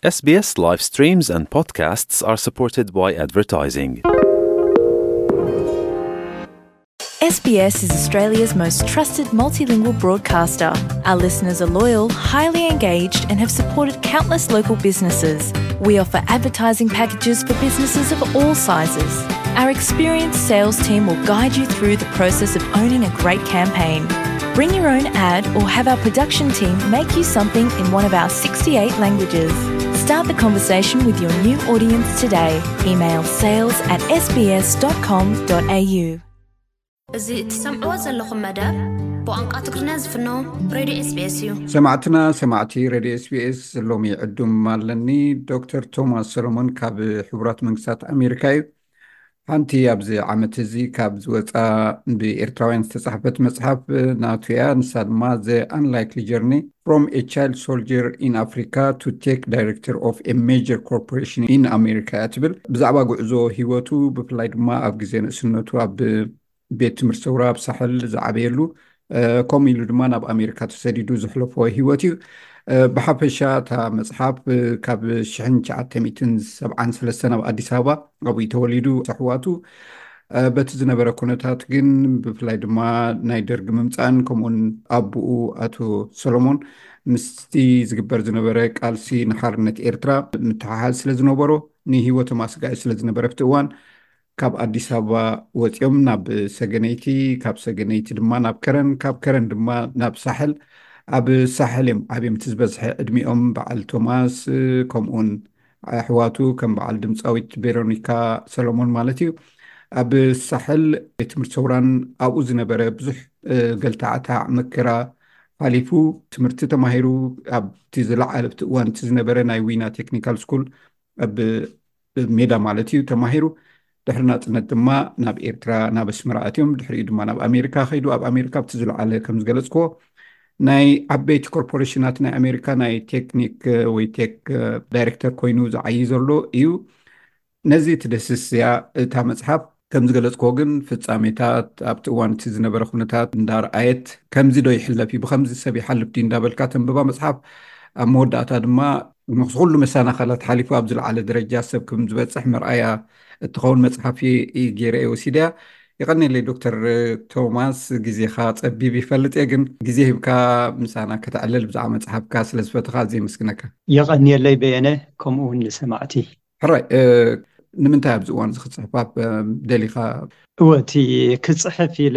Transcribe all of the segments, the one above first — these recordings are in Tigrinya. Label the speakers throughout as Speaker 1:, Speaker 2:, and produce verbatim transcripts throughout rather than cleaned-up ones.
Speaker 1: S B S live streams and podcasts are supported by advertising.
Speaker 2: S B S is Australia's most trusted multilingual broadcaster. Our listeners are loyal, highly engaged, and have supported countless local businesses. We offer advertising packages for businesses of all sizes. Our experienced sales team will guide you through the process of owning a great campaign. Bring your own ad or have our production team make you something in one of our sixty-eight languages. Start the conversation with your new audience today. Email sales at s b s dot com dot a u.
Speaker 3: زي تسمعوا زلكم مدى بوانقا تكرنا زفنو راديو اس بي اس يو
Speaker 4: سمعتنا سمعتي راديو اس بي اس لومي عدوم مالني دكتور توماس سولومون كاب حبرات منكسات أمريكاي حانتي يابزي عمتزي كاب زوطا بإرتراوين تصحفت مصحف ناتويا نساد ما زي unlikely journey from a child soldier in Africa to take director of a major corporation in America أتبل بزعبا قعزو هيوتو بفلايد ما أبغزين سنوتو أب ቤት ትምህርት ሰውራ ብሳሕል ዝዓበየሉ ከምኡ ኢሉ ድማ ናብ ኣሜሪካ ተሰዲዱ ዝሕለፎ ሂወት እዩ ብሓፈሻ እታ መፅሓፍ ካብ ሽሕን ትሽዓተ ሚእትን ሰብዓን ሰለስተ ናብ ኣዲስ ኣበባ ኣብኡ ተወሊዱ ኣሕዋቱ በቲ ዝነበረ ኩነታት ግን ብፍላይ ድማ ናይ ደርጊ ምምፃን ከምኡን ኣቦኡ ኣቶ ሰሎሞን ምስቲ ዝግበር ዝነበረ ቃልሲ ንሓርነት ኤርትራ ምትሓሓዝ ስለ ዝነበሮ ንሂወቶም ኣስጋኢ ስለ ዝነበረ ኣብቲ እዋን ካብ ኣዲስ ኣበባ ወፂኦም ናብ ሰገነይቲ ካብ ሰገነይቲ ድማ ናብ ከረን ካብ ከረን ድማ ናብ ሳሕል ኣብ ሳሕል እዮም ዓብዮም ትዝበዝሐ ዕድሚኦም በዓል ቶማስ ከምኡን ኣሕዋቱ ከም በዓል ድምፃዊት ቬሮኒካ ሰሎሞን ማለት እዩ ኣብ ሳሕል ቤት ትምህርቲ ሰውራን ኣብኡ ዝነበረ ብዙሕ ገልታዕታዕ መከራ ሓሊፉ ትምህርቲ ተማሂሩ ኣብቲ ዝለዓለ ኣብቲ እዋን እቲ ዝነበረ ናይ ዊና ቴክኒካል ስኩል ኣብ ሜዳ ማለት እዩ ተማሂሩ ድሕሪ ናጽነት ድማ ናብ ኤርትራ ናብ ኣስመራ ኣትዮም ድሕሪኡ ድማ ናብ ኣሜሪካ ኸይዱ ኣብ ኣሜሪካ ብቲ ዝለዓለ ከም ዝገለጽክዎ ናይ ዓበይቲ ኮርፖሬሽናት ናይ ኣሜሪካ ናይ ቴክኒክ ወይ ቴክ ዳይሬክተር ኮይኑ ዝዓይ ዘሎ እዩ ነዚ ትደስስ እያ እታ መጽሓፍ ከም ዝገለጽክዎ ግን ፍጻሜታት ኣብቲ እዋን እቲ ዝነበረ ኩነታት እንዳርኣየት ከምዚ ዶ ይሕለፍ እዩ ብከምዚ ሰብ ይሓልፍ ድዩ እንዳበልካ ተንብባ መጽሓፍ ኣብ መወዳእታ ድማ ኩሉ መሰናኸላት ሓሊፉ ኣብ ዝለዓለ ደረጃ ሰብ ከም ዝበፅሕ መርኣያ እትኸውን መጽሓፍ ገይረ ወሲድያ ይቐኒለይ ዶክተር ቶማስ ግዜኻ ፀቢብ ይፈልጥ እየ ግን ግዜ ሂብካ ምሳና ከተዕለል ብዛዕባ መጽሓፍካ ስለ ዝፈትኻ ኣዝየ የመስግነካ
Speaker 5: ይቐኒለይ በየነ ከምኡ እውን ንሰማዕቲ
Speaker 4: ሕራይ ንምንታይ ኣብዚ እዋን ዝክፅሕፋ ደሊኻ
Speaker 5: እወቲ ክፅሕፍ ኢለ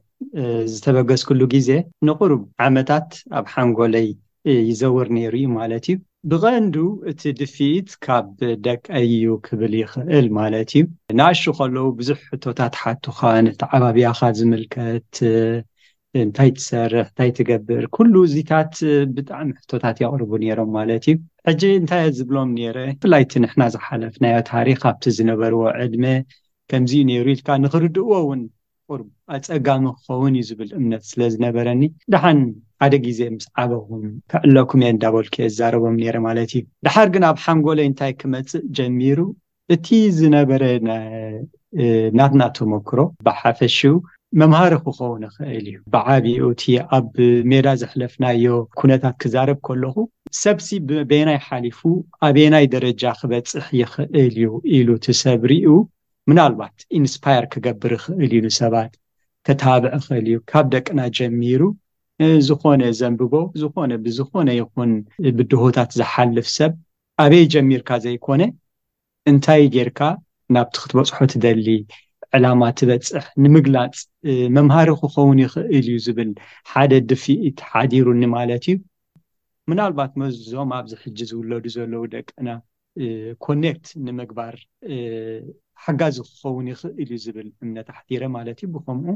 Speaker 5: ዝተበገስኩሉ ግዜ ንቁሩብ ዓመታት ኣብ ሓንጎለይ ይዘውር ነይሩ እዩ ማለት እዩ ብቐንዱ እቲ ድፊት ካብ ደቀዩ ክብል ይኽእል ማለት እዩ ንኣሹ ከለዉ ብዙሕ ሕቶታት ሓቱኻ ነቲ ዓባብያኻ ዝምልከት እንታይ ትሰርሕ እንታይ ትገብር ኩሉ እዚታት ብጣዕሚ ሕቶታት የቕርቡ ነይሮም ማለት እዩ ሕጂ እንታይ ዝብሎም ነይረ ብፍላይ እቲ ንሕና ዝሓለፍናዮ ታሪክ ኣብቲ ዝነበርዎ ዕድመ ከምዚ ነይሩ ኢልካ ንኽርድእዎ እውን ቁርብ ኣፀጋሚ ክኸውን እዩ ዝብል እምነት ስለ ዝነበረኒ ድሓን ሓደ ግዜ ምስ ዓበኹም ክዕለኩም እየ እንዳበልኩ የዛረቦም ነይረ ማለት እዩ ድሓር ግን ኣብ ሓንጎለይ እንታይ ክመፅእ ጀሚሩ እቲ ዝነበረ ናትና ተመክሮ ብሓፈሽው መምሃሪ ክኸውን ይኽእል እዩ ብዓቢኡ እቲ ኣብ ሜዳ ዘሕለፍናዮ ኩነታት ክዛረብ ከለኹ ሰብሲ በየናይ ሓሊፉ ኣበየናይ ደረጃ ክበፅሕ ይኽእል እዩ ኢሉ ትሰብሪኡ ምናልባት ኢንስፓየር ክገብር ይኽእል እዩ ንሰባት ከታብዕ ይኽእል እዩ ካብ ደቅና ጀሚሩ ዝኾነ ዘንብቦ ዝኾነ ብዝኾነ ይኹን ብድሆታት ዝሓልፍ ሰብ ኣበይ ጀሚርካ ዘይኮነ እንታይ ጌርካ ናብቲ ክትበፅሖ ትደሊ ዕላማ ትበፅሕ ንምግላፅ መምሃሪ ክኸውን ይኽእል እዩ ዝብል ሓደ ድፊት ሓዲሩኒ ማለት እዩ ምናልባት መዞም ኣብዚ ሕጂ ዝውለዱ ዘለዉ ደቅና ኮኔክት ንምግባር ሓጋዚ ክኸውን ይኽእል እዩ ዝብል እምነት ሓዲረ ማለት እዩ ብከምኡ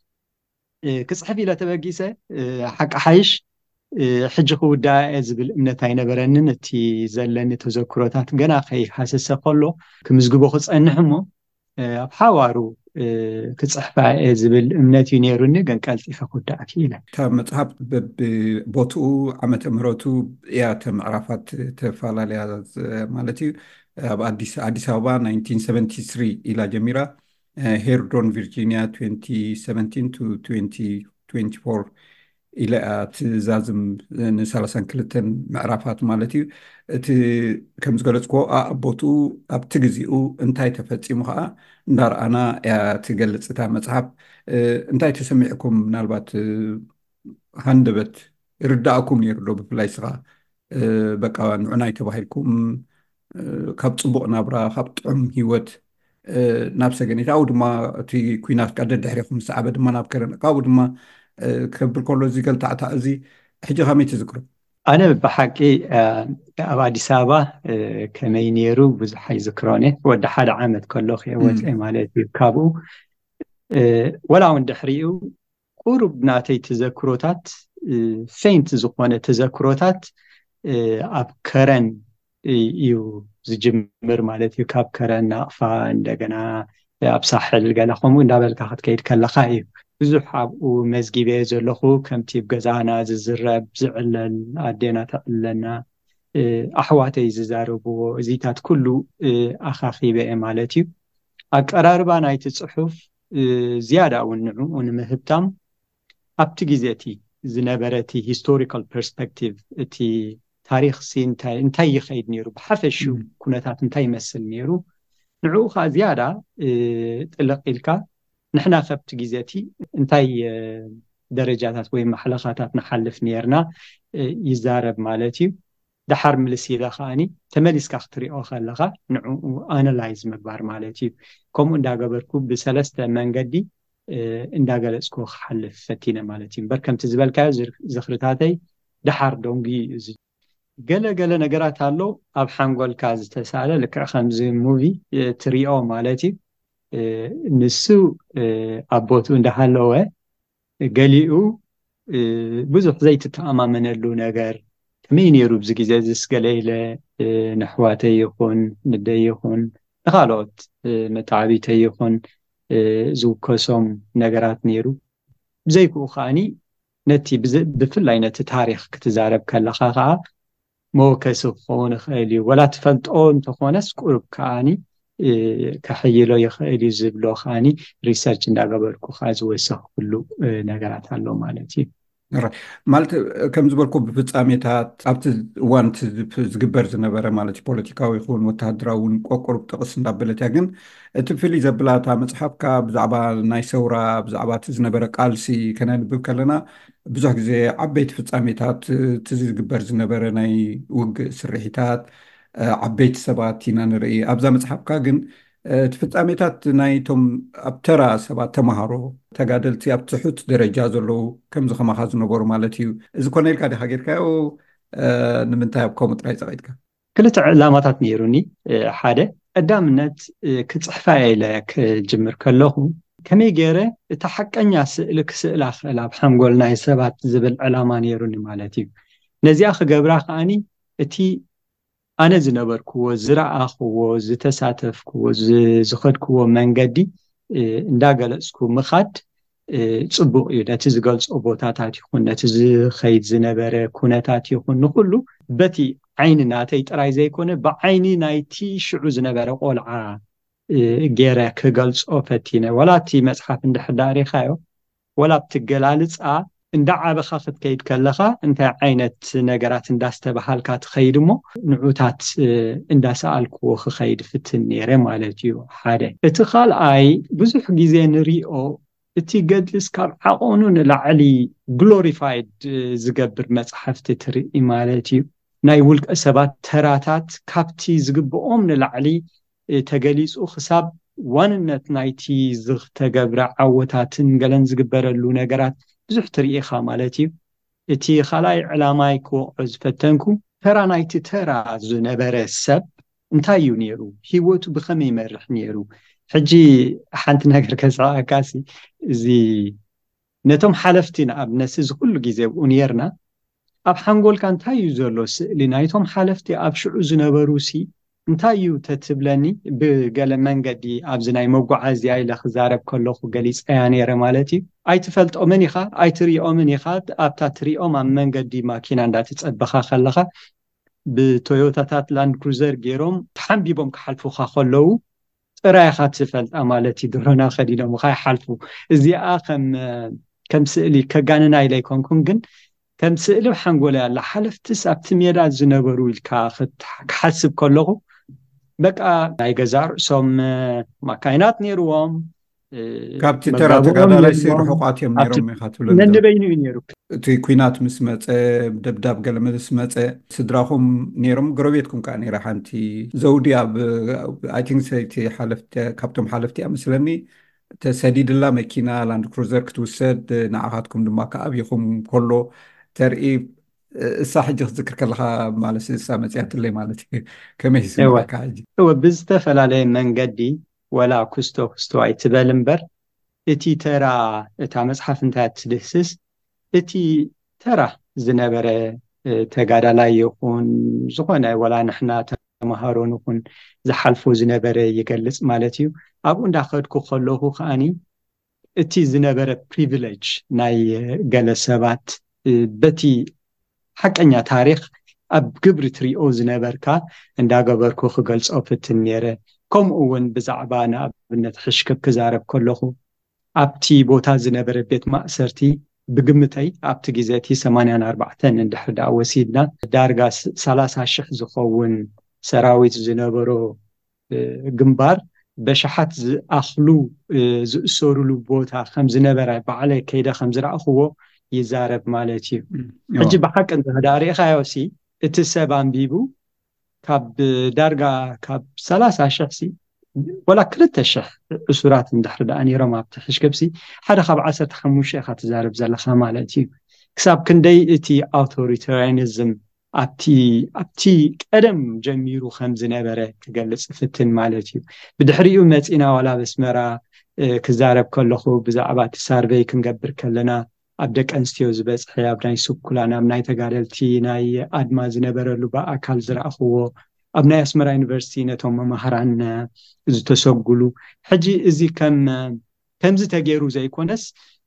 Speaker 5: ክፅሕፍ ኢለ ተበጊሰ ሓቂ ሓይሽ ሕጂ ክውዳእ ዝብል እምነት ኣይነበረንን እቲ ዘለኒ ተዘክሮታት ገና ከይሓሰሰ ከሎ ክምዝግቦ ክፀንሕ እሞ ኣብ ሓዋሩ ክፅሕፋ ዝብል እምነት እዩ ነይሩኒ ግን ቀልጢፈ ክውዳእ ክኢለ
Speaker 4: እታ መፅሓፍ ቦትኡ ዓመተ ምህረቱ እያ ተምዕራፋት ተፈላለያ ማለት እዩ ኣብ ኣዲስ ኣበባ ናይንቲን ሰቨንቲ ትሪ ኢላ ጀሚራ ሄርዶን ቪርጂኒያ twenty seventeen to twenty twenty-four إلى تزازم نسالسان كلتن معرفات مالتي ت كم زغلتكو أبوتو أبتجزيو انتاي تفتي مخا دار أنا يا تجلس تا مصحف انتاي تسمعكم نالبات هندبت يرداكم يردو بفلايسغا بقى نعناي تباهلكم ካብ ፅቡቕ ናብራ ካብ ጥዑም ሂወት ናብ ሰገኔታ ኣብኡ ድማ እቲ ኩናት ቀደ ድሕሪኹም ዝሰዓበ ድማ ናብ ከረን ካብኡ ድማ ክከብር ከሎ እዚ ገልታዕታ እዚ ሕጂ ከመይ ትዝክሮ?
Speaker 5: ኣነ ብሓቂ ኣብ ኣዲስ ኣበባ ከመይ ነይሩ ብዙሕ ኣይዝክሮን እየ ወዲ ሓደ ዓመት ከለኹ እየ ወፅአ ማለት እዩ ካብኡ ወላ እውን ድሕሪኡ ቁሩብ ናተይ ተዘክሮታት ፌንት ዝኾነ ተዘክሮታት ኣብ ከረን እዩ ዝጅምር ማለት እዩ ካብ ከረን ናቕፋ እንደገና ኣብ ሳሕል ገለ ከምኡ እንዳበልካ ክትከይድ ከለካ እዩ ብዙሕ ኣብኡ መዝጊበ ዘለኹ ከምቲ ብገዛና ዝዝረብ ዝዕለል ኣዴና ተዕለና ኣሕዋተይ ዝዛረብዎ እዚታት ኩሉ ኣኻኺበ ማለት እዩ ኣቀራርባ ናይቲ ፅሑፍ ዝያዳ እውን ንዑ ንምህብታም ኣብቲ ግዜ እቲ ዝነበረ እቲ ሂስቶሪካል ፐርስፔክቲቭ እቲ ታሪክ ሲ እንታይ እንታይ ይኸይድ ነይሩ ብሓፈሽው ኩነታት እንታይ ይመስል ነይሩ ንዑ ካ ዝያዳ ጥልቅ ኢልካ ንሕና ከብቲ ግዜ እቲ እንታይ ደረጃታት ወይ ማሕለኻታት ንሓልፍ ነርና ይዛረብ ማለት እዩ ድሓር ምልሲላ ኸኣኒ ተመሊስካ ክትሪኦ ከለካ ንዑ ኣናላይዝ ምግባር ማለት እዩ ከምኡ እንዳገበርኩ ብሰለስተ መንገዲ እንዳገለጽኩ ክሓልፍ ፈቲነ ማለት እዩ እምበር ከምቲ ዝበልካዮ ዝኽርታተይ ድሓር ዶንጊ ገለ ገለ ነገራት ኣሎ ኣብ ሓንጎልካ ዝተሳለ ልክዕ ከምዚ ሙቪ ትሪኦ ማለት እዩ ንሱ ኣቦቱ እንዳሃለወ ገሊኡ ብዙሕ ዘይትተኣማመነሉ ነገር ከመይ ነይሩ ብዚ ግዜ ዝስገለ ኢለ ንኣሕዋተይ ይኹን ንደይ ይኹን ንኻልኦት መታዓቢተይ ይኹን ዝውከሶም ነገራት ነይሩ ብዘይክኡ ከዓኒ ነቲ ብፍላይ ነቲ ታሪክ ክትዛረብ ከለካ ከዓ መወከሲ ክኸውን ይኽእል እዩ ወላ ትፈልጦ እንተኾነስ ቁሩብ ከዓኒ ከሕይሎ ይኽእል እዩ ዝብሎ ከዓኒ ሪሰርች እንዳገበርኩ ከዓ ዝወሰኽ ኩሉ ነገራት ኣሎ ማለት እዩ
Speaker 4: ማለት ከም ዝበልኩ ብፍጻሜታት ኣብቲ እዋን ዝግበር ዝነበረ ማለት ፖለቲካዊ ይኹን ወተሃደራውን ቆቁሩብ ጥቕስ እንዳበለት እያ ግን እቲ ፍልይ ዘብላታ መፅሓፍካ ብዛዕባ ናይ ሰውራ ብዛዕባ እቲ ዝነበረ ቃልሲ ከነንብብ ከለና ብዙሕ ግዜ ዓበይቲ ፍጻሜታት እቲ ዝግበር ዝነበረ ናይ ውግእ ስርሒታት ዓበይቲ ሰባት ኢና ንርኢ ኣብዛ መፅሓፍካ ግን እቲ ፍጻሜታት ናይቶም ኣብ ተራ ሰባት ተምሃሮ ተጋደልቲ ኣብ ትሑት ደረጃ ዘለዉ ከምዚ ከማኻ ዝነበሩ ማለት እዩ እዚ ኮነ ኢልካ ዲኻ ጌርካዮ ንምንታይ ኣብ ከምኡ ጥራይ ፀቒጥካ?
Speaker 5: ክልተ ዕላማታት ነይሩኒ ሓደ ቀዳምነት ክፅሕፋ ኢለ ክጅምር ከለኹ ከመይ ገይረ እቲ ሓቀኛ ስእሊ ክስእላ ክእል ኣብ ሓንጎል ናይ ሰባት ዝብል ዕላማ ነይሩኒ ማለት እዩ ነዚኣ ክገብራ ከዓኒ እቲ ኣነ ዝነበርክዎ ዝረኣኽዎ ዝተሳተፍክዎ ዝኸድክዎ መንገዲ እንዳገለጽኩ ምኻድ ፅቡቅ እዩ ነቲ ዝገልጾ ቦታታት ይኹን ነቲ ዝኸይድ ዝነበረ ኩነታት ይኹን ንኩሉ በቲ ዓይኒ ናተይ ጥራይ ዘይኮነ ብዓይኒ ናይቲ ሽዑ ዝነበረ ቆልዓ ገይረ ክገልጾ ፈቲነ ወላ እቲ መፅሓፍ እንድሕዳሪኻዮ ወላ ብትገላልፃ እንዳዓበኻ ክትከይድ ከለኻ እንታይ ዓይነት ነገራት እንዳስተባሃልካ ትኸይድ እሞ ንዑታት እንዳሰኣልክዎ ክኸይድ ፍትን ነይረ ማለት እዩ ሓደ እቲ ካልኣይ ብዙሕ ግዜ ንሪኦ እቲ ገድልስ ካብ ዓቐኑ ንላዕሊ ግሎሪፋይድ ዝገብር መፅሓፍቲ ትርኢ ማለት እዩ ናይ ውልቀ ሰባት ተራታት ካብቲ ዝግብኦም ንላዕሊ ተገሊጹ ክሳብ ዋንነት ናይቲ ዝተገብረ ዓወታትን ገለን ዝግበረሉ ነገራት ብዙሕ ትርኢኻ ማለት እዩ እቲ ካልኣይ ዕላማይ ክወቅዖ ዝፈተንኩ ተራ ናይቲ ተራ ዝነበረ ሰብ እንታይ እዩ ነይሩ ሂወቱ ብኸመይ ይመርሕ ነይሩ ሕጂ ሓንቲ ነገር ከስዓካሲ እዚ ነቶም ሓለፍቲ ንኣብነት እዚ ኩሉ ግዜ ብኡ ነርና ኣብ ሓንጎልካ እንታይ እዩ ዘሎ ስእሊ ናይቶም ሓለፍቲ ኣብ ሽዑ ዝነበሩ ሲ እንታይ እዩ ተትብለኒ ብገለ መንገዲ ኣብዚ ናይ መጓዓዝያ ኢለ ክዛረብ ከለኹ ገሊፀያ ነይረ ማለት እዩ ኣይትፈልጦምን ኢኻ ኣይትሪኦምን ኢኻ ኣብታ ትሪኦም ኣብ መንገዲ ማኪና እንዳትፀበኻ ከለኻ ብቶዮታታት ላንድ ክሩዘር ገይሮም ተሓንቢቦም ክሓልፉኻ ከለዉ ጥራይኻ ትፈልጣ ማለት እዩ ድሮና ኸዲኖም ካ ይሓልፉ እዚኣ ከም ከም ስእሊ ከጋንና ኢለይኮንኩም ግን ከም ስእሊ ሓንጎላ ያላ ሓለፍትስ ኣብቲ ሜዳ ዝነበሩ ኢልካ ክሓስብ ከለኹ በቃ ናይ ገዛ ርእሶም ማካይናት ነይርዎም
Speaker 4: ካብቲ ተራ ተጋዳላይ ርሑቃት እዮም ነይሮም ኢኻ ትብሎ
Speaker 5: ነንበይኑ እዩ ነይሩ
Speaker 4: እቲ ኩናት ምስ መፀ ደብዳብ ገለ ምስ መፀ ስድራኹም ነይሮም ጎረቤትኩም ከዓ ነይራ ሓንቲ ዘውዲ ኣብ ኣይ ቲንክ ሰይቲ ሓለፍቲ ካብቶም ሓለፍቲ እያ ምስለኒ ተሰዲድላ መኪና ላንድ ክሩዘር ክትውሰድ ንዓኻትኩም ድማ ከኣብይኹም ከሎ ተርኢ እሳ ሕጂ ክትዝክር ከለኻ ማለት እሳ መፅያትለይ ማለት እዩ ከመይ ይስምዓካ ሕጂ
Speaker 5: እወ ብዝተፈላለየ መንገዲ ወላ ክስቶ ክስቶ ኣይትበል እምበር እቲ ተራ እታ መፅሓፍ እንታይ ትድህስስ እቲ ተራ ዝነበረ ተጋዳላይ ይኹን ዝኾነ ወላ ንሕና ተመሃሮን ይኹን ዝሓልፎ ዝነበረ ይገልጽ ማለት እዩ ኣብኡ እንዳኸድኩ ከለኹ ከዓኒ እቲ ዝነበረ ፕሪቪሌጅ ናይ ገለ ሰባት በቲ ሓቀኛ ታሪክ ኣብ ግብሪ ትሪኦ ዝነበርካ እንዳገበርኩ ክገልጾ ፍትን ነይረ ከምኡ እውን ብዛዕባ ንኣብነት ሕሽክብ ክዛረብ ከለኹ ኣብቲ ቦታ ዝነበረ ቤት ማእሰርቲ ብግምተይ ኣብቲ ግዜ እቲ ሰማንያ ኣርባዕተ እንድሕር ዳ ወሲድና ዳርጋ ሰላሳ ሽሕ ዝኸውን ሰራዊት ዝነበሮ ግንባር በሽሓት ዝኣኽሉ ዝእሰሩሉ ቦታ ከም ዝነበረ ባዕለይ ከይደ ከም ዝረኣኽዎ ይዛረብ ማለት እዩ ሕጂ ብሓቂ እንተዳሪእኻዮሲ እቲ ሰብ ኣንቢቡ ካብ ዳርጋ ካብ ሰላሳ ሽሕ ሲ ወላ ክልተ ሽሕ እሱራት እንድሕር ዳ ነይሮም ኣብቲ ሕሽክብሲ ሓደ ካብ ዓሰርተ ሓሙሽተ ኢኻ ትዛረብ ዘለኻ ማለት እዩ ክሳብ ክንደይ እቲ ኣውቶሪታሪያኒዝም ኣብቲ ኣብቲ ቀደም ጀሚሩ ከም ዝነበረ ክገልጽ ፍትን ማለት እዩ ብድሕሪኡ መፂና ወላ በስመራ ክዛረብ ከለኹ ብዛዕባ እቲ ሳርቬይ ክንገብር ከለና ኣብ ደቂ ኣንስትዮ ዝበፅሐ ኣብ ናይ ስኩላን ኣብ ናይ ተጋደልቲ ናይ ኣድማ ዝነበረሉ ብኣካል ዝረኣኽዎ ኣብ ናይ ኣስመራ ዩኒቨርሲቲ ነቶም መማህራን ዝተሰጉሉ ሕጂ እዚ ከም ከምዚ ተገይሩ ዘይኮነስ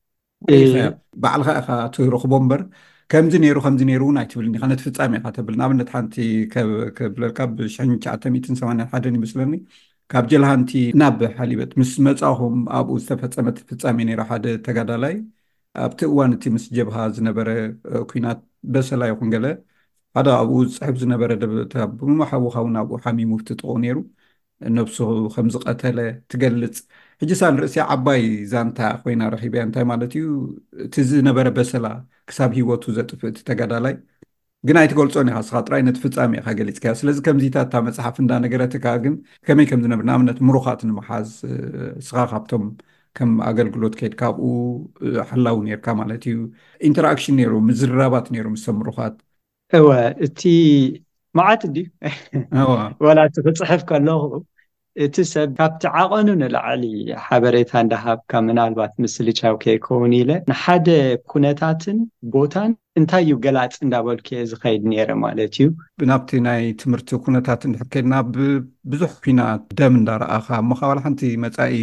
Speaker 4: ባዕልኻ ኢኻ ትረኽቦ እምበር ከምዚ ነይሩ ከምዚ ነይሩ እውን ኣይትብልኒ ኢኻ ነቲ ፍጻሜ ኢኻ ተብል ንኣብነት ሓንቲ ከብለልካ ብሽሕን ትሽዓተ ሚእትን ሰማንያን ሓደን ይመስለኒ ካብ ጀልሃንቲ ናብ ሓሊበት ምስ መጻኹም ኣብኡ ዝተፈፀመት ፍጻሜ ነይራ ሓደ ተጋዳላይ ኣብቲ እዋን እቲ ምስ ጀብሃ ዝነበረ ኩናት በሰላ ይኹን ገለ ሓደ ኣብኡ ዝፅሕፍ ዝነበረ ብምሓውኻውን ኣብኡ ሓሚሙ ትጥቑ ነይሩ ነብሱ ከም ዝቐተለ ትገልጽ ሕጂ ሳን ርእሲ ዓባይ ዛንታ ኮይና ረኺበያ እንታይ ማለት እዩ እቲ ዝነበረ በሰላ ክሳብ ሂወቱ ዘጥፍእ እቲ ተጋዳላይ ግን ኣይትገልጾን ኢኻ ስኻ ጥራይ ነቲ ፍጻሜ ኢኻ ገሊጽካ ስለዚ ከምዚታት እታ መፅሓፍ እንዳነገረትካ ግን ከመይ ከም ዝነብር ንኣብነት ምሩኻት ንምሓዝ ስኻ ካብቶም ከም ኣገልግሎት ከይድካ ኣብኡ ሓላው ነርካ ማለት እዩ ኢንተራክሽን ነይሩ ምዝርራባት ነይሩ ምስ ምሩኻት
Speaker 5: እወ እቲ መዓት ድዩ ወላ ትፅሕፍ ከለኹ እቲ ሰብ ካብቲ ዓቐኑ ንላዕሊ ሓበሬታ እንዳሃብካ ምናልባት ምስሊ ቻው ከይከውን ኢለ ንሓደ ኩነታትን ቦታን እንታይ እዩ ገላፅ እንዳበልከ ዝኸይድ ነይረ ማለት እዩ
Speaker 4: ብናብቲ ናይ ትምህርቲ ኩነታት እንድሕር ከይድና ብዙሕ ኩናት ደም እንዳረኣኻ እሞ ካባል ሓንቲ መጻኢ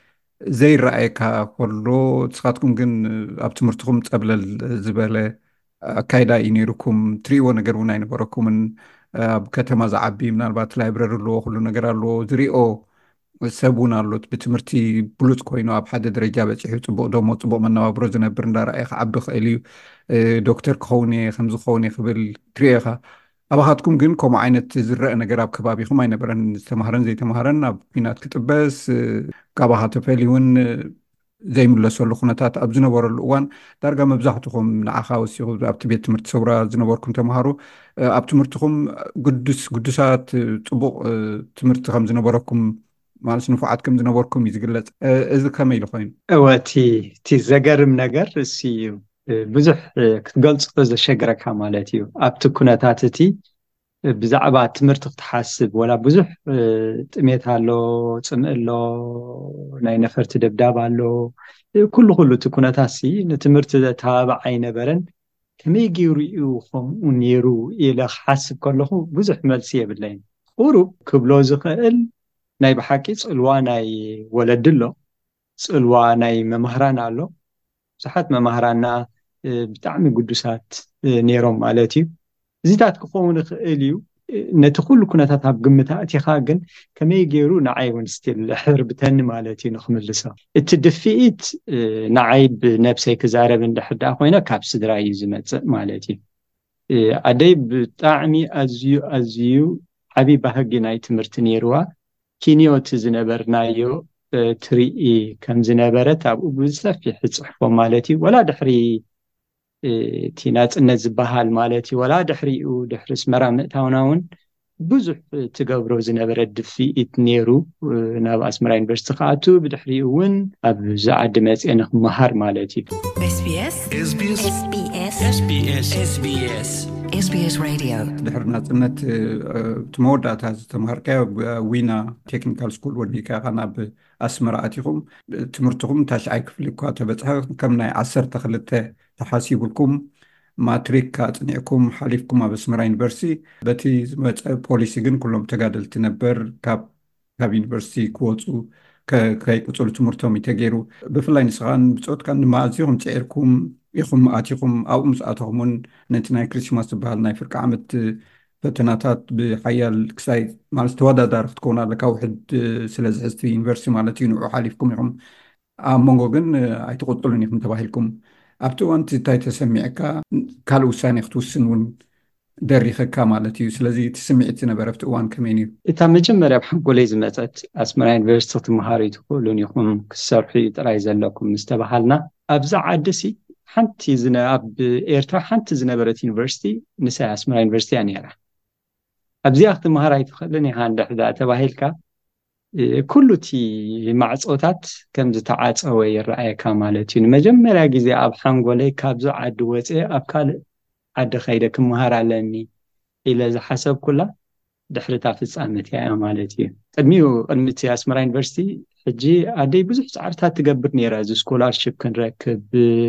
Speaker 4: ዘይረኣየካ ከሎ ንስኻትኩም ግን ኣብ ትምህርትኩም ፀብለል ዝበለ ኣካይዳ እዩ ነይሩኩም ትሪእዎ ነገር እውን ኣይነበረኩምን ኣብ ከተማ ዝዓቢ ምናልባት ላይብረሪ ኣለዎ ኩሉ ነገር ኣለዎ ዝሪኦ ሰብ እውን ኣሎት ብትምህርቲ ብሉፅ ኮይኑ ኣብ ሓደ ደረጃ በፂሑ ፅቡቅ ደሞ ፅቡቅ መነባብሮ ዝነብር እንዳረኣየ ክዓቢ ክእል እዩ ዶክተር ክኸውን እየ ከምዚ ክኸውን እየ ክብል ትሪኦ ኢኻ ኣባኻትኩም ግን ከምኡ ዓይነት ዝረአ ነገር ኣብ ከባቢኹም ኣይነበረን ዝተምሃረን ዘይተምሃረን ኣብ ኩናት ክጥበስ ካባኻ ተፈልዩ እውን ዘይምለሰሉ ኩነታት ኣብ ዝነበረሉ እዋን ዳርጋ መብዛሕትኹም ንዓኻ ወሲኹ ኣብቲ ቤት ትምህርቲ ሰውራ ዝነበርኩም ተምሃሩ ኣብ ትምህርትኩም ቅዱስ ቅዱሳት ፅቡቅ ትምህርቲ ከም ዝነበረኩም ማለት ንፉዓት ከም ዝነበርኩም እዩ ዝግለጽ እዚ ከመይ ኢሉ ኮይኑ
Speaker 5: እወ እቲ እቲ ዘገርም ነገር እሲ ብዙሕ ክትገልፆ ዘሸግረካ ማለት እዩ ኣብቲ ኩነታት እቲ ብዛዕባ ትምህርቲ ክትሓስብ ወላ ብዙሕ ጥሜት ኣሎ ፅምእ ኣሎ ናይ ነፈርቲ ደብዳብ ኣሎ ኩሉ ኩሉ እቲ ኩነታት ሲ ንትምህርቲ ዘተባብዕ ኣይነበረን ከመይ ገይሩ እዩ ከምኡ ነይሩ ኢለ ክሓስብ ከለኹ ብዙሕ መልሲ የብለይን ቁሩብ ክብሎ ዝኽእል ናይ ብሓቂ ፅልዋ ናይ ወለዲ ኣሎ ፅልዋ ናይ መምህራን ኣሎ ብዙሓት መምህራንና ብጣዕሚ ቅዱሳት ነይሮም ማለት እዩ እዚታት ክኸውን ይኽእል እዩ نتخل كنتات هاب قمتها خاقن كما يجيرو نعيون ستيل حربتن مالتي نخملسا التدفئت نعيب نفسي كزارب ندحد أخوينا كابس دراي زمت مالتي أدي بطعمي أزيو أزيو عبي بهجي ناي تمرتنيروا كينيو تزنبرنايو تريئي كم زنبرت أبو بزلفي حصحفو مالتي ولا دحري تينات النزبهال مالتي ولا دحريو دحرس مرام تاوناون بزح تقبرو زنبرت دفئت نيرو ناب أسمرا يونيفرسيتي خاطو بدحريو ون أب زعد مزيان مهار مالتي
Speaker 6: إس بي إس إس بي إس إس بي إس إس بي إس إس بي إس إس بي إس راديو
Speaker 4: دحرنا تنت تمودات هذا تمهركا وينا تكنيكال سكول وديكا خنا بأسمرا أتيكم تمرتكم تاش عيك في الكواتة بتها كمنا عصر تخلت تحاسيبكم ماتريك كاتنيكم حليفكم بأسمرا يونيفرسيتي بتي بوليسي جن كلهم تقادل تنبر كاب كاب يونيفرسيتي كوتو كاي كوتو تمرتهم يتغيروا بفلاي نسغان بصوت كان ما أزيهم تعيركم يخم آتيكم أو مساعتهم نتناي كريسماس بهالناي فرق عمت فتناتات بحيال كساي مالس توادا دار تكون على كوحد سلاز حستي يونيفرسيتي مالتين وحاليفكم يخم مونغوغن أي تقولون يخم تباهلكم أبتو أنت تاي تسمعك كالو ساني ختوسن دريخ كمالتي سلازي تسمعت نبرفت وان كميني
Speaker 5: إتا مجمّر بحقو لي زمتت أسمرا يونيفرسيتي مهاري تقولون يخم كسرحي ترايزن لكم مستبحالنا أبزع عدسي حنتي زنا أب إيرترا حنت زنا برت يونيفرسيتي نساء أسمرا يونيفرسيتي يعني رح أبزي أخذ مهاري تخلني هان دحدا تباهيلك كله تي مع صوتات كم زتعات أوي الرأي كمالتي مجمّر جزء أب حنقو لي كابزع عدوتي أبكال عد خيرة كم مهارة لاني إلى إذا حسب كله دحرتها في السامت يا مالتي أدميو المتي أسمرا يونيفرسيتي حجي عدي بزح سعرتها تقبرني راز سكولارشيب كنركب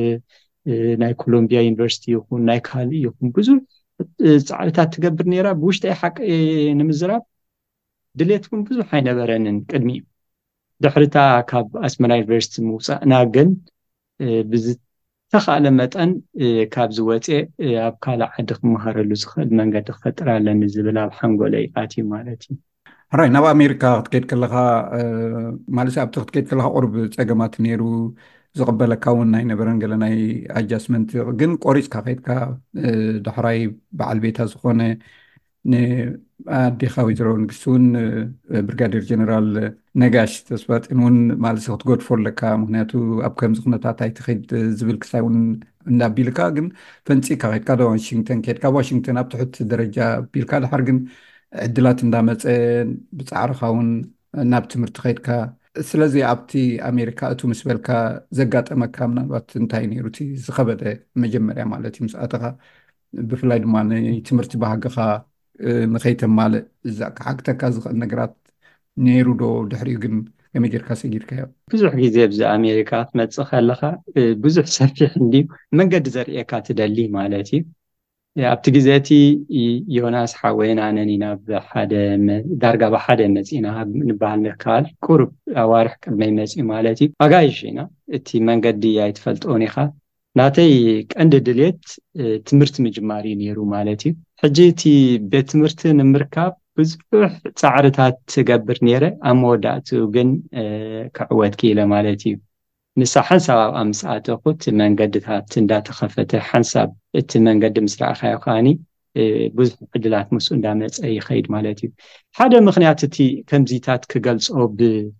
Speaker 5: ناي كولومبيا يونيفرسيتي يكون ناي كالي يكون بزح سعرتها تقبرني را بوش تاي حق نمزراب دليتكم بزح حين برنن قدمي دحرتها كاب أسمرا يونيفرسيتي موسى ناقن بزت تخيل متن كاب زواتي أب كلا عدخ مهارلو زخل من قد خطر على نزبلا بحنقولي آتي مالتي
Speaker 4: راي نبا أمريكا تكيد كلها مالسي أبتغ تكيد كلها قرب تأجمات نيرو زقبل كون ناي نبرنجل ناي أجاسمنت جن قريش كافيت كا دحراي بعل بيتها زخونة ن أدي خوي زرون قسون برغادير جنرال نجاش تسبات إنون مالسي تقول فورلكا مهناتو أبكم زخونة تاعتي تخيد زبل كساون نابيلكا جن فنسي كافيت كا واشنطن كيد كا واشنطن أبتحط درجة بيلكا لحرجن عدلات اندامت بتعرخون نابت مرتخيدك سلازي عبتي أمريكا أتو مسبلك زقات أمكا منابات انتايني روتي زخبت مجمّر مالتي مساعتها بفلاي دماني تمرتي بحقها نخيت مال زاك حقتك زخ النقرات نيرو دو دحريقن يمجر كاسيجير كيو
Speaker 5: بزح جيزي بزا أمريكا تمتسخ لخا بزح سفيح عندي من قد زرئيكا تدلي مالتي أبتي جزاتي يوناس حوينا أننا بحدا درجة بحدا مزينا نبال مكال قرب أوارح كمي مزي مالتي أغايشينا تي من قد يتفلت أونيخا ناتي عند دليت تمرت مجماري نيرو مالتي حجيتي بتمرت نمركاب بزبح تعرتها تقبر نيرة أموداتو جن كعوات كيلة مالتي نسا حنساب أمس أتوقت من قدتها تندات خفته حنساب من قد مسرع خيوخاني بزح عدلات مسؤول دامت أي خيد مالتي هذا مخنياتتي كم زيتات كجلس أو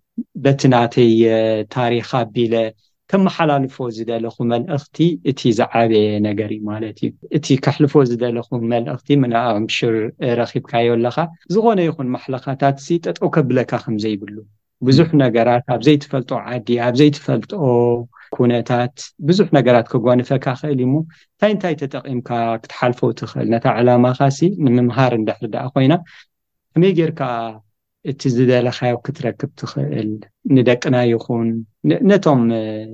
Speaker 5: بتناتي تاريخ بلا كم حلال فوز ده لخو مال أختي اتي زعابي نجاري مالتي اتي كحل فوز ده لخو مال أختي من أمشر رخيب كايو لخا زغونه يكون محلقاتات سيت أو كبلك خمزي بلو بزح نجارات أبزي تفلتو عادي أبزي تفلتو كونتات بزح نجارات كجوان فكا خيلمو تاين تاي تتقيم كا تحالفو تخل نتا علامة خاصي من مهار ندحر دا أخوينا ميجر كا اتزدا لخايو كتركب تخل ندقنا يخون نتوم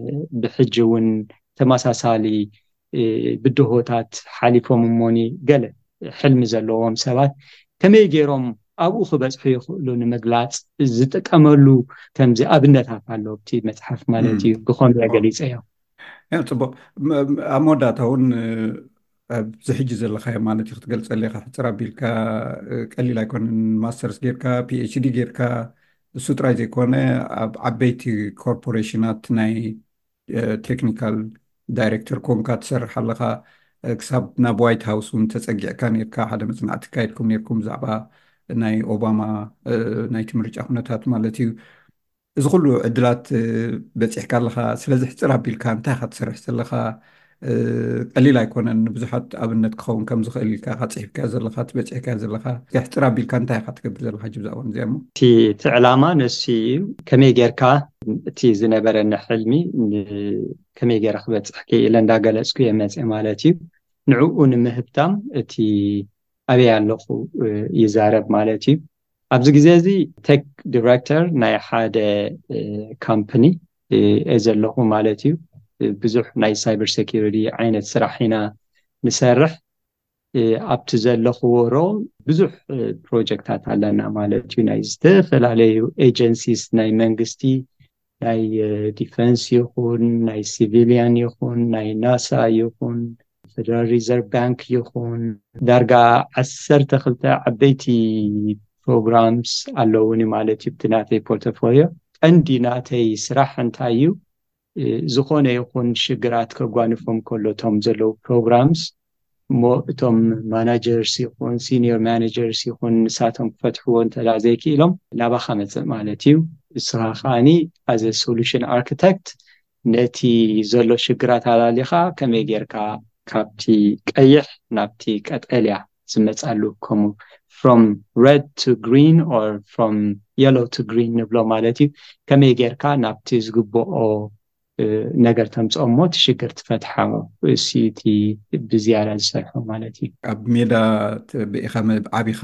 Speaker 5: بحجون تماساسالي بدهوتات حالفو مموني قل حلم زلوهم سبات كميجرهم أبو خبز حيخلو نمجلات زتك أملو كمزي أبنتها فعلو بتي متحف مالتي بخون رجليز أيام
Speaker 4: يعني طب أمودات هون بزحج زلخا مالتي ختقلص لي حصرا بيلكا قليل يكون ماسترز جيركا بي اتش دي جيركا سوتراي يكون عبيتي كوربوريشنات ناي تكنيكال دايركتور كونكا تسرح لها كسب ناب وايت هاوس ونتصقع كان يركا حدا مثلا اتكايدكم نيركم زعبا ناي اوباما ناي تمرج اخنتات مالتي إذا كله عدلات بتحكي لها سلازح حصرا بيلكا انت ختصرح لها قليل يكون ان بزحت ابنت كون كم زخيل كا خصيح كذا لخا تبصح كذا لخا احترابي كان تاع خطكبر زلخا جبزاون زيمو
Speaker 5: تي تعلاما نسي كمي غيركا تي زنبر نحلمي كمي غير خبصح كي الا انداغلصكو يمص مالتي نعون مهبتام تي ابي يالخو يزارب مالتي ابز غزازي تك دايركتور ناي حاده كومباني ازلخو مالتي بزح ناي سايبر سيكيورتي عينت سراحينا نسرح ابت زلخو رول بزح بروجكتات علنا مالتي ناي استفلاليو ايجنسيز ناي منغستي ناي ديفنس يكون ناي سيفيليان يكون ناي ناسا يكون فدرال ريزيرف بانك يكون درجة عسر تخلت عبيتي بروجرامز علوني مالتي بتناتي بورتفوليو عندي ناتي سراح انتايو زخونه يكون شجرات كغوانفهم كله توم زلو programs مو توم مانجرز يكون سينيور مانجرز يكون ساتهم فتحوا انت لازيكي لهم لابا خمس مالتيو اسراخاني as a solution architect نتي زلو شجرات على لخا كمي غيركا كابتي قيح نابتي قطليا زمصالو كوم from red to green or from yellow to green نبلو مالتيو كمي غيركا نابتي زغبو ነገር ተምጾሞ ትሽግር ተፈትሓው ሲቲ ብዝያራ ዝሰርሑ ማለትዩ
Speaker 4: ኣብ ሜዳ ብኢኸመ ዓቢኻ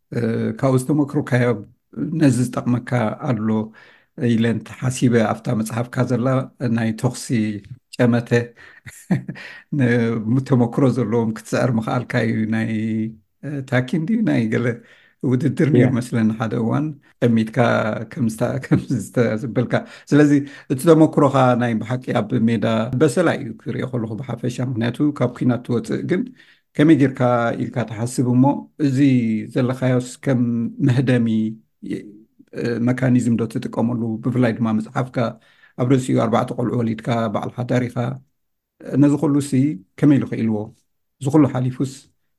Speaker 4: ካውስተመክሩ ካዮ ነዚ ዝጠቕመካ ኣሎ ኢለን ሓሲበ ኣፍታ መጽሓፍካ ዘላ ናይ ተኽሲ ጨመተ ተመክሮ ዘለዎም ክትስዕር ምኽኣልካዩ ናይ ታኪን ድዩ ናይ ገለ ውድድር ነይሩ መስለን ሓደ እዋን ቀሚትካ ከም ዝተዝበልካ ስለዚ እቲ ተመክሮኻ ናይ ብሓቂ ኣብ ሜዳ በሰላ እዩ ክሪኦ ከለኹ ብሓፈሻ ምክንያቱ ካብ ኩናት ትወፅእ ግን ከመይ ጌርካ ኢልካ ተሓስብ እሞ እዚ ዘለኻዮስ ከም መህደሚ መካኒዝም ዶ ትጥቀመሉ ብፍላይ ድማ መፅሓፍካ ኣብ ርእሲኡ ኣርባዕተ ቆልዑ ወሊድካ ባዕልካ ታሪኻ ነዚ ኩሉ ሲ ከመይ ኢሉ ክኢልዎ እዚ ኩሉ ሓሊፉስ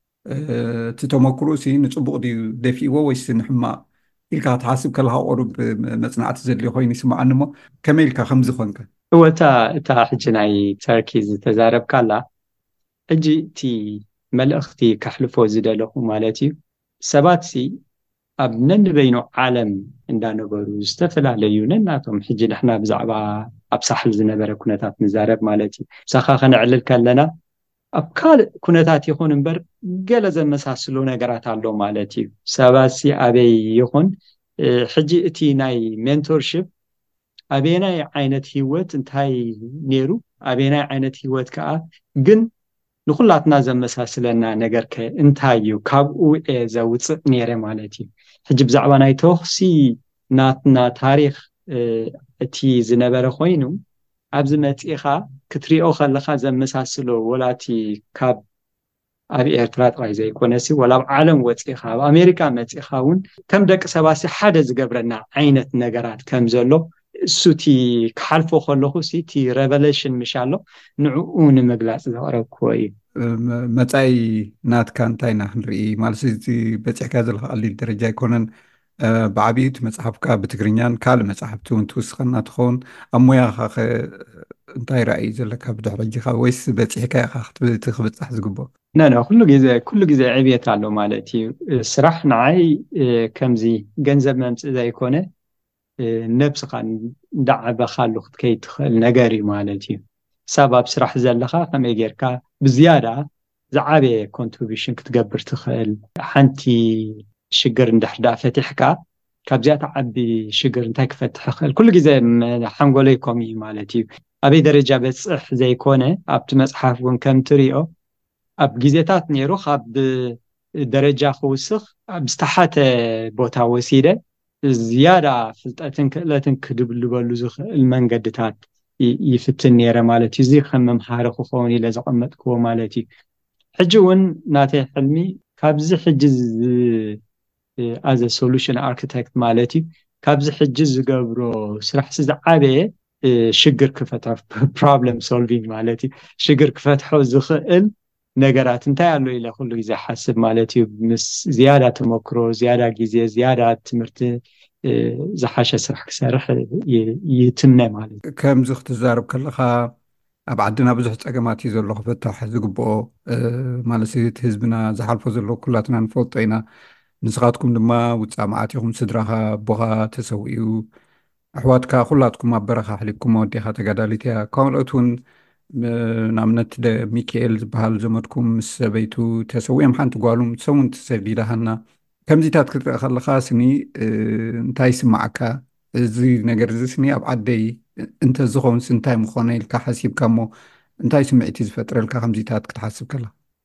Speaker 4: تتمكروا سي نصبغ دي دفيو ويس نحما إلكا تحاسب كلها قرب مصنعات زلي خويني سمع انمو كميلكا خمس خونك
Speaker 5: هو تا تا حجناي تركيز تزارب كلا اجي تي ملختي كحلفو زدلخو مالتي سباتسي ابنن بينو عالم عندنا نغرو استفلاليو ناتهم حجي نحنا بزعبا ابصحل زنبره كنتات نزارب مالتي سخا خنعلل كلنا أبكال كنتات يكون بر جلز مساسلو نجارات على مالتي سباسي أبي يكون حجي اتي ناي منتورشيب أبينا عينت هيوت انتهاي نيرو أبينا عينت هيوت كا جن نخلاتنا زم مساسلنا نجار ك انتهايو كابو إذا وتص نيره مالتي حجي بزعبان أي تخسي ناتنا تاريخ اتي زنبره خوينو أبزمت إخا كتريو خلخا زم مساسلو ولاتي كاب أبي إرترات غايزة يكونسي ولا عالم وطيخا وأمريكا مطيخاون كم دك سباسي حدث قبرنا عينت نقرات كم زلو سوتي كحالفو خلوخو سيتي ريفيليشن مشالو نعون مقلاس زهارو كوي
Speaker 4: متاي نات كان تاينا هنري مالسيتي بتحكا زلخا اللي الدرجة يكونن بعبيت مصحفك بتغرينيان كال مصحفتون توسخنا تخون امويا خ انتي راي زلك بدحرجخا ويس بتحكا خ تخبصح زغبو
Speaker 5: لا لا كل جزء كل جزء عبيت على مالتي سرح نعي كمزي جنزب ممس اذا يكون نفس قان دعبه خلخت كي تخل نغاري مالتي سبب سرح زلخا كما يغيركا بزياده زعابي كونتريبيوشن كتقبر تخل حنتي شجر ندحدا فتحكا كابزات عبي شجر انتي كفتح كل جزء حنقوليكم مالتي ابي درجه بصح زي كونه ابت مصحف ون كم تريو اب جزيتات نيرو خاب درجه خوسخ بستحات بوتا وسيده زياده فلطتن كلتن كدبل بلو زخ المنقدتات يفتن نيره مالتي زي خمم حارخو خوني لزقمتكو مالتي ሕጂ እውን ናተይ ሕልሚ ካብዚ ሕጂ as a solution architect ማለት እዩ ካብዚ ሕጂ ዝገብሮ ስራሕ ዝዓበየ ሽግር ክፈትሖ problem solving ማለት እዩ ሽግር ክፈትሖ ዝኽእል ነገራት እንታይ ኣሎ ኢለ ኩሉ ግዜ ሓስብ ማለት እዩ ምስ ዝያዳ ተመክሮ ዝያዳ ግዜ ዝያዳ ትምህርቲ ዝሓሸ ስራሕ ክሰርሕ ይትምነ ማለት እዩ
Speaker 4: ከምዚ ክትዛረብ ከለኻ ኣብ ዓድና ብዙሕ ፀገማት እዩ ዘሎ ክፈታሕ ዝግብኦ ማለት እቲ ህዝብና ዝሓልፎ ዘሎ ኩላትና ንፈልጦ ኢና ንስኻትኩም ድማ ውፃእ መዓቲኹም ስድራኻ ቦኻ ተሰዊኡ ኣሕዋትካ ኩላትኩም ኣብ በረኻ ሓሊፍኩም ወዲኻ ተጋዳሊት እያ ካልኦት እውን ንኣብነት ሚካኤል ዝበሃል ዘመድኩም ምስ ሰበይቱ ተሰዊኦም ሓንቲ ጓሎም ሰውን ተሰዲዳሃና ከምዚታት ክትርኢ ከለኻ ስኒ እንታይ ይስማዓካ እዚ ነገር እዚ ስኒ ኣብ ዓደይ እንተዝኸውን እንታይ ምኾነ ኢልካ ሓሲብካ እሞ እንታይ ስምዒት ዝፈጥረልካ ከምዚታት ክትሓስብ ከላ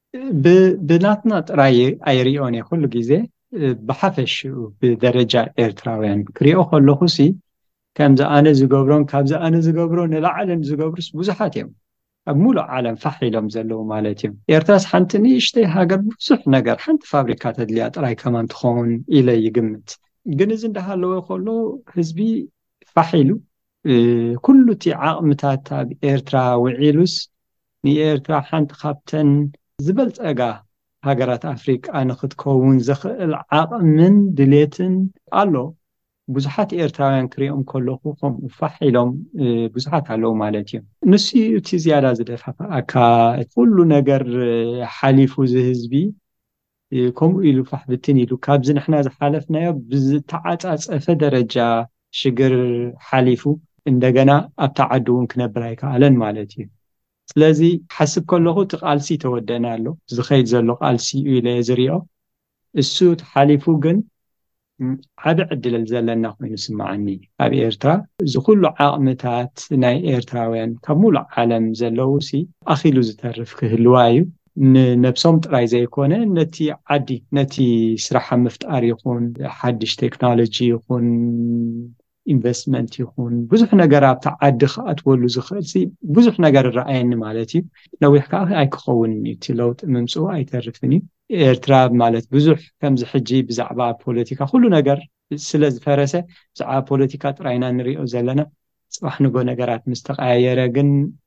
Speaker 5: ብናትና ጥራይ ኣይሪኦን እየ ኩሉ ግዜ ብሓፈሽኡ ብደረጃ ኤርትራውያን ክሪኦ ከለኹሲ ከምዚ ኣነ ዝገብሮን ካብዚ ኣነ ዝገብሮ ንላዕልን ዝገብሩስ ብዙሓት እዮም ኣብ ሙሉእ ዓለም ፋሕ ኢሎም ዘለዉ ማለት እዮም ኤርትራስ ሓንቲ ንእሽተይ ሃገር ብዙሕ ነገር ሓንቲ ፋብሪካ ተድልያ ጥራይ ከማን ትኸውን ኢለ ይግምት ግን እዚ እንዳሃለወ ከሎ ህዝቢ ፋሕ ኢሉ ኩሉ እቲ ዓቕምታት ኣብ ኤርትራ ውዒሉስ ንኤርትራ ሓንቲ ካብተን ዝበልፀጋ ሃገራት ኣፍሪቃ ንኽትከውን ዝኽእል ዓቕምን ድሌትን ኣሎ ብዙሓት ኤርትራውያን ክሪኦም ከለኹ ከምኡ ፋሕ ኢሎም ብዙሓት ኣለዉ ማለት እዮም ንሱ እቲ ዝያዳ ዝደፋፍኣካ ኩሉ ነገር ሓሊፉ ዝህዝቢ ከምኡ ኢሉ ፋሕ ብትን ኢሉ ካብዚ ንሕና ዝሓለፍናዮ ብዝተዓፃፀፈ ደረጃ ሽግር ሓሊፉ እንደገና ኣብታ ዓዲ እውን ክነብር ኣይከኣለን ማለት እዩ ስለዚ ሓስብ ከለኹ እቲ ቃልሲ ተወደና ኣሎ ዝኸይድ ዘሎ ቃልሲ እዩ ኢለ ዝሪኦ እሱ ተሓሊፉ ግን ዓብ ዕድል ዘለና ኮይኑ ስማዓኒ ኣብ ኤርትራ እዚ ኩሉ ዓቕምታት ናይ ኤርትራውያን ካብ ሙሉእ ዓለም ዘለውሲ ኣኺሉ ዝተርፍ ክህልዋ እዩ ንነብሶም ጥራይ ዘይኮነ ነቲ ዓዲ ነቲ ስራሕ ምፍጣር ይኹን ሓድሽ ቴክኖሎጂ ይኹን ኢንቨስትመንት ይኹን ብዙሕ ነገር ኣብታ ዓዲ ክኣትወሉ ዝኽእልሲ ብዙሕ ነገር ረኣየኒ ማለት እዩ ነዊሕ ከዓ ኣይክኸውን እቲ ለውጢ ምምፅኡ ኣይተርፍን እዩ ኤርትራ ማለት ብዙሕ ከምዚ ሕጂ ብዛዕባ ፖለቲካ ኩሉ ነገር ስለ ዝፈረሰ ብዛዕባ ፖለቲካ ጥራይና ንሪኦ ዘለና ፅባሕ ንጎ ነገራት ምስ ተቀያየረ ግን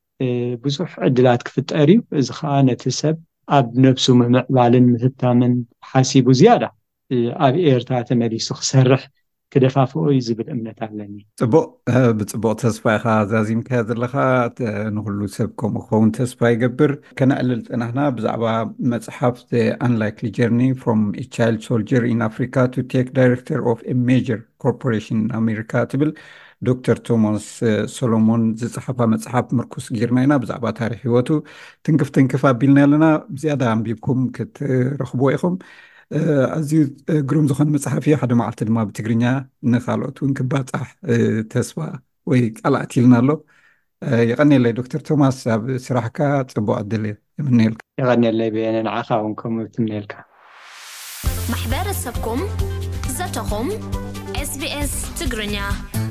Speaker 5: ብዙሕ ዕድላት ክፍጠር እዩ እዚ ከዓ ነቲ ሰብ ኣብ ነብሱ ምምዕባልን ምህታምን ሓሲቡ ዝያዳ ኣብ ኤርትራ ተመሊሱ ክሰርሕ ክደፋፍኦ እዩ ዝብል እምነት ኣለኒ
Speaker 4: ፅቡቅ ብፅቡቅ ተስፋ ኢኻ ዛዚምካ ዘለኻ ንኩሉ ሰብ ከምኡ ክኸውን ተስፋ ይገብር ከነዕልል ፀናሕና ብዛዕባ መፅሓፍ The Unlikely Journey from a Child Soldier in Africa to Tech Director of a Major Corporation in America ትብል ዶክተር ቶማስ ሶሎሞን ዝፅሓፋ መፅሓፍ ምርኩስ ጌርና ኢና ብዛዕባ ታሪክ ሂወቱ ትንክፍ ትንክፍ ኣቢልና ኣለና ብዝያዳ ኣንቢብኩም ክትረኽቦ ኢኹም ኣዝዩ ግሩም ዝኾነ መፅሓፍ እዩ ሓደ መዓልቲ ድማ ብትግርኛ ንኻልኦት እውን ክባፃሕ ተስፋ ወይ ቃልኣት ኢልና ኣሎ ይቐኒየለይ ዶክተር ቶማስ ኣብ ስራሕካ ፅቡቅ ዕድል ይምነየልካ
Speaker 5: ይቐኒየለይ ብየነ ንዓኻ እውን ከምኡ ትምነየልካ
Speaker 3: ማሕበረሰብኩም ዘተኹም ኤስ ቢ ኤስ ትግርኛ